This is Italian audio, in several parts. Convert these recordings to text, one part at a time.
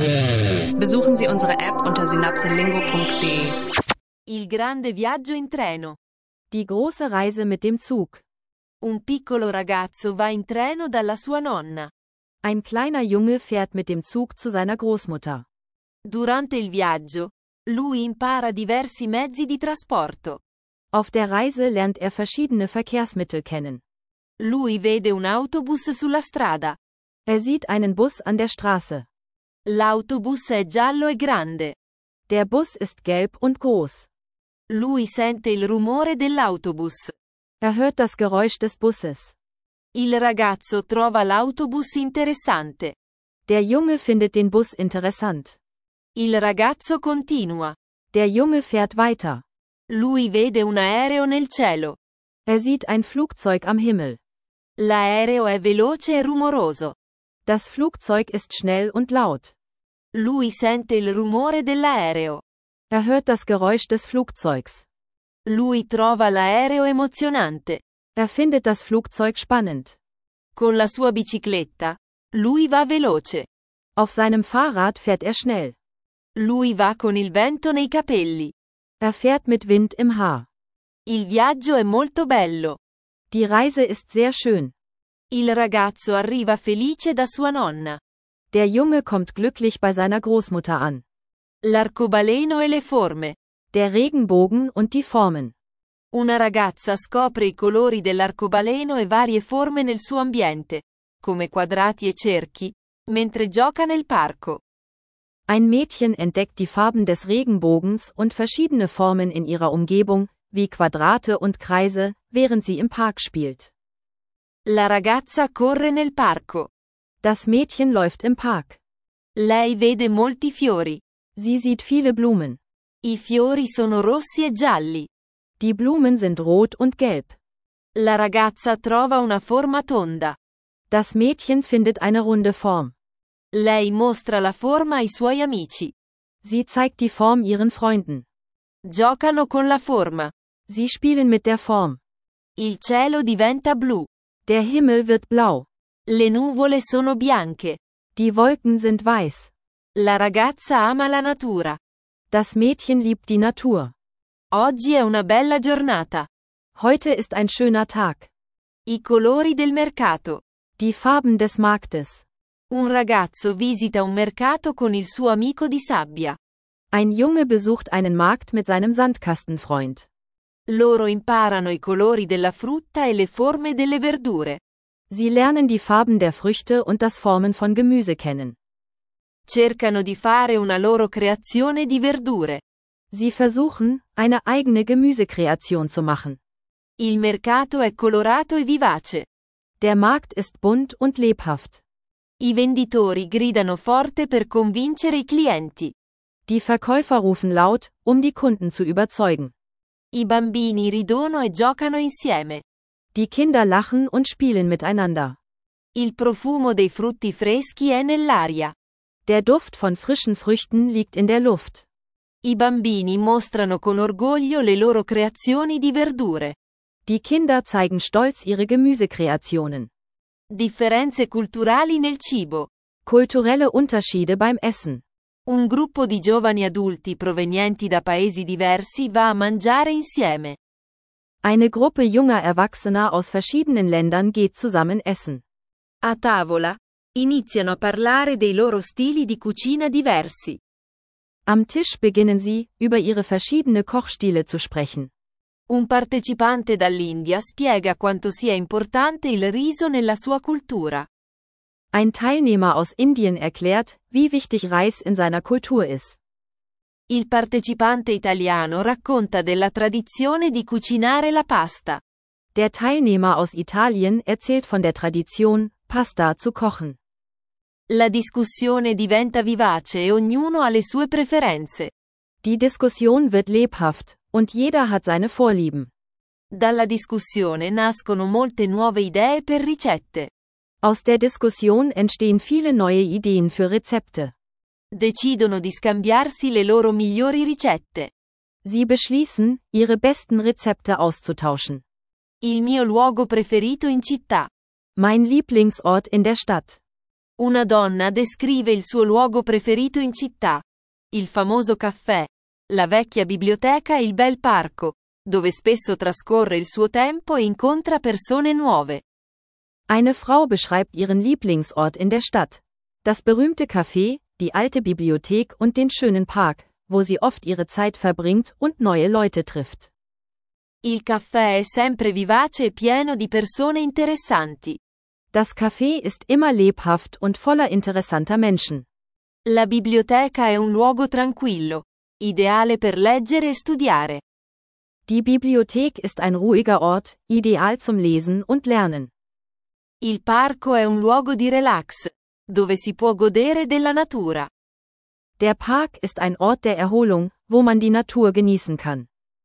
Besuchen Sie unsere App unter synapselingo.de. Il grande viaggio in treno. Die große Reise mit dem Zug. Un piccolo ragazzo va in treno dalla sua nonna. Ein kleiner Junge fährt mit dem Zug zu seiner Großmutter. Durante il viaggio, lui impara diversi mezzi di trasporto. Auf der Reise lernt er verschiedene Verkehrsmittel kennen. Lui vede un autobus sulla strada. Er sieht einen Bus an der Straße. L'autobus è giallo e grande. Der Bus ist gelb und groß. Lui sente il rumore dell'autobus. Er hört das Geräusch des Busses. Il ragazzo trova l'autobus interessante. Der Junge findet den Bus interessant. Il ragazzo continua. Der Junge fährt weiter. Lui vede un aereo nel cielo. Er sieht ein Flugzeug am Himmel. L'aereo è veloce e rumoroso. Das Flugzeug ist schnell und laut. Lui sente il rumore dell'aereo. Er hört das Geräusch des Flugzeugs. Lui trova l'aereo emozionante. Er findet das Flugzeug spannend. Con la sua bicicletta, lui va veloce. Auf seinem Fahrrad fährt er schnell. Lui va con il vento nei capelli. Er fährt mit Wind im Haar. Il viaggio è molto bello. Die Reise ist sehr schön. Il ragazzo arriva felice da sua nonna. Der Junge kommt glücklich bei seiner Großmutter an. L'arcobaleno e le forme. Der Regenbogen und die Formen. Una ragazza scopre i colori dell'arcobaleno e varie forme nel suo ambiente, come quadrati e cerchi, mentre gioca nel parco. Ein Mädchen entdeckt die Farben des Regenbogens und verschiedene Formen in ihrer Umgebung, wie Quadrate und Kreise, während sie im Park spielt. La ragazza corre nel parco. Das Mädchen läuft im Park. Lei vede molti fiori. Sie sieht viele Blumen. I fiori sono rossi e gialli. Die Blumen sind rot und gelb. La ragazza trova una forma tonda. Das Mädchen findet eine runde Form. Lei mostra la forma ai suoi amici. Sie zeigt die Form ihren Freunden. Giocano con la forma. Sie spielen mit der Form. Il cielo diventa blu. Der Himmel wird blau. Le nuvole sono bianche. Die Wolken sind weiß. La ragazza ama la natura. Das Mädchen liebt die Natur. Oggi è una bella giornata. Heute ist ein schöner Tag. I colori del mercato. Die Farben des Marktes. Un ragazzo visita un mercato con il suo amico di sabbia. Ein Junge besucht einen Markt mit seinem Sandkastenfreund. Loro imparano i colori della frutta e le forme delle verdure. Sie lernen die Farben der Früchte und das Formen von Gemüse kennen. Cercano di fare una loro creazione di verdure. Sie versuchen, eine eigene Gemüsekreation zu machen. Il mercato è colorato e vivace. Der Markt ist bunt und lebhaft. I venditori gridano forte per convincere i clienti. Die Verkäufer rufen laut, um die Kunden zu überzeugen. I bambini ridono e giocano insieme. Die Kinder lachen und spielen miteinander. Il profumo dei frutti freschi è nell'aria. Der Duft von frischen Früchten liegt in der Luft. I bambini mostrano con orgoglio le loro creazioni di verdure. Die Kinder zeigen stolz ihre Gemüsekreationen. Differenze culturali nel cibo. Kulturelle Unterschiede beim Essen. Un gruppo di giovani adulti provenienti da paesi diversi va a mangiare insieme. Eine Gruppe junger Erwachsener aus verschiedenen Ländern geht zusammen essen. A tavola, iniziano a parlare dei loro stili di cucina diversi. Am Tisch beginnen sie, über ihre verschiedene Kochstile zu sprechen. Un partecipante dall'India spiega quanto sia importante il riso nella sua cultura. Ein Teilnehmer aus Indien erklärt, wie wichtig Reis in seiner Kultur ist. Il partecipante italiano racconta della tradizione di cucinare la pasta. Der Teilnehmer aus Italien erzählt von der Tradition, Pasta zu kochen. La discussione diventa vivace e ognuno ha le sue preferenze. Die Diskussion wird lebhaft, und jeder hat seine Vorlieben. Dalla discussione nascono molte nuove idee per ricette. Aus der Diskussion entstehen viele neue Ideen für Rezepte. Decidono di scambiarsi le loro migliori ricette. Sie beschließen, ihre besten Rezepte auszutauschen. Il mio luogo preferito in città. Mein Lieblingsort in der Stadt. Una donna descrive il suo luogo preferito in città. Il famoso caffè, la vecchia biblioteca e il bel parco, dove spesso trascorre il suo tempo e incontra persone nuove. Eine Frau beschreibt ihren Lieblingsort in der Stadt. Das berühmte Café, die alte Bibliothek und den schönen Park, wo sie oft ihre Zeit verbringt und neue Leute trifft. Il caffè è sempre vivace e pieno di persone interessanti. Das Café ist immer lebhaft und voller interessanter Menschen. La biblioteca è un luogo tranquillo, ideale per leggere e studiare. Die Bibliothek ist ein ruhiger Ort, ideal zum Lesen und Lernen. Il parco è un luogo di relax, dove si può godere della natura. Der Park ist ein Ort der Erholung, wo man die Natur genießen kann.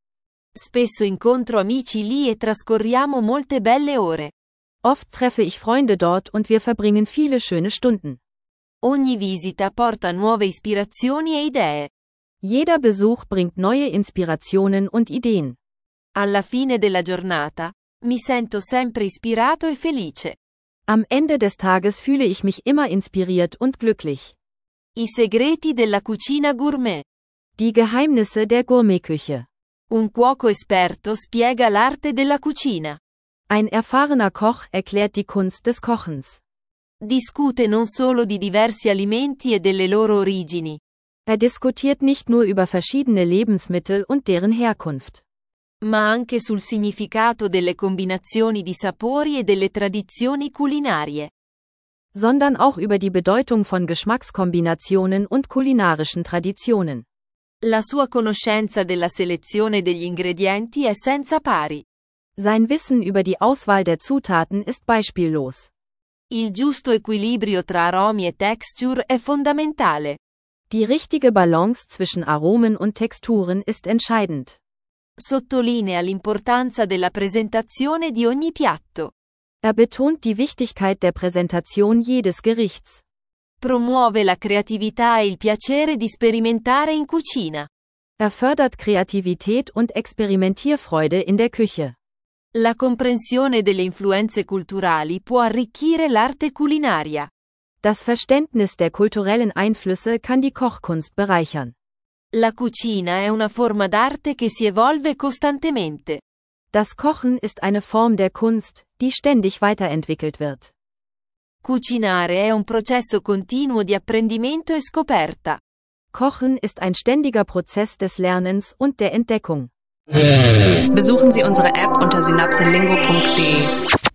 Spesso incontro amici lì e trascorriamo molte belle ore. Oft treffe ich Freunde dort und wir verbringen viele schöne Stunden. Ogni visita porta nuove ispirazioni e idee. Jeder Besuch bringt neue Inspirationen und Ideen. Alla fine della giornata, mi sento sempre ispirato e felice. Am Ende des Tages fühle ich mich immer inspiriert und glücklich. I segreti della cucina gourmet. Die Geheimnisse der Gourmetküche. Un cuoco esperto spiega l'arte della cucina. Ein erfahrener Koch erklärt die Kunst des Kochens. Discute non solo di diversi alimenti e delle loro origini. Er diskutiert nicht nur über verschiedene Lebensmittel und deren Herkunft, ma anche sul significato delle combinazioni di sapori e delle tradizioni culinarie. sondern auch über die Bedeutung von Geschmackskombinationen und kulinarischen Traditionen. La sua conoscenza della selezione degli ingredienti è senza pari. Sein Wissen über die Auswahl der Zutaten ist beispiellos. Il giusto equilibrio tra aromi e texture è fondamentale. Die richtige Balance zwischen Aromen und Texturen ist entscheidend. Sottolinea l'importanza della presentazione di ogni piatto. Er betont die Wichtigkeit der Präsentation jedes Gerichts. Promuove la creatività e il piacere di sperimentare in cucina. Er fördert Kreativität und Experimentierfreude in der Küche. La comprensione delle influenze culturali può arricchire l'arte culinaria. Das Verständnis der kulturellen Einflüsse kann die Kochkunst bereichern. La cucina è una forma d'arte che si evolve costantemente. Das Kochen ist eine Form der Kunst, die ständig weiterentwickelt wird. Cucinare è un processo continuo di apprendimento e scoperta. Kochen ist ein ständiger Prozess des Lernens und der Entdeckung. Besuchen Sie unsere App unter synapselingo.de.